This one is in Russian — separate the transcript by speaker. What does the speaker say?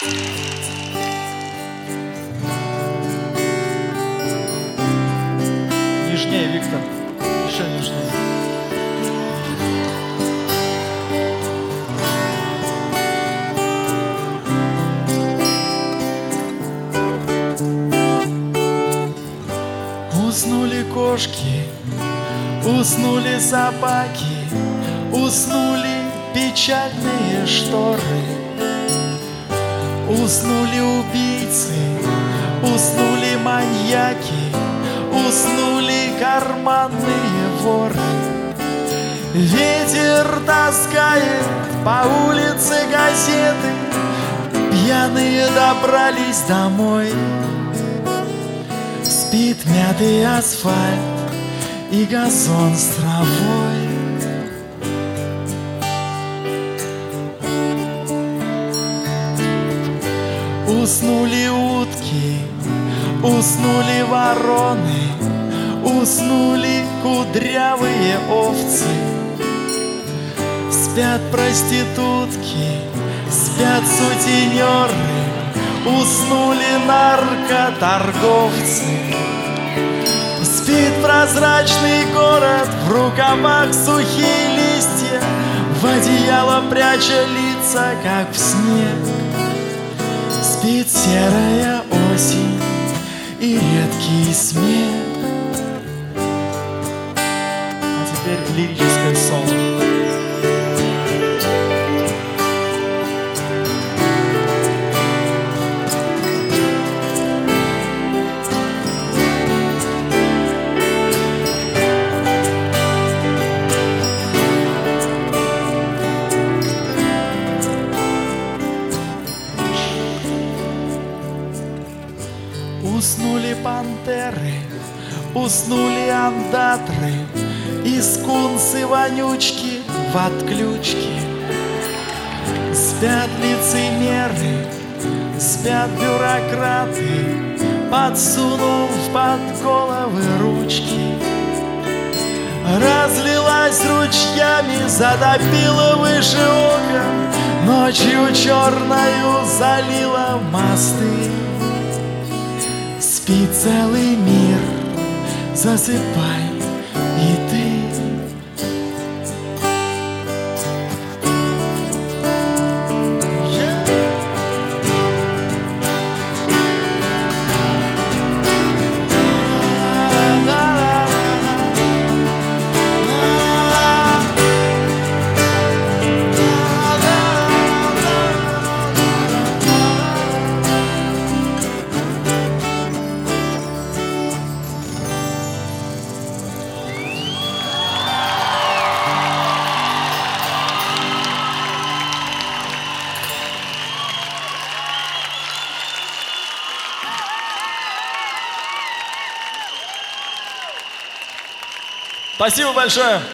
Speaker 1: Нежнее, Виктор. Еще нежнее. Уснули кошки, уснули собаки, уснули печальные шторы, уснули убийцы, уснули маньяки, уснули карманные воры. Ветер таскает по улице газеты, пьяные добрались домой. Спит мятый асфальт и газон с травой. Уснули утки, уснули вороны, уснули кудрявые овцы. Спят проститутки, спят сутенеры, уснули наркоторговцы. Спит прозрачный город, в рукавах сухие листья, в одеяло пряча лица, как в снег. Спит серая осень и редкий смех. А теперь лирическое соло. Уснули пантеры, уснули андатры и скунсы-вонючки в отключке. Спят лицемеры, спят бюрократы, подсунув под головы ручки. Разлилась ручьями, затопила выше окон, ночью черною залила мосты. Спит целый мир, засыпай и ты. Спасибо большое.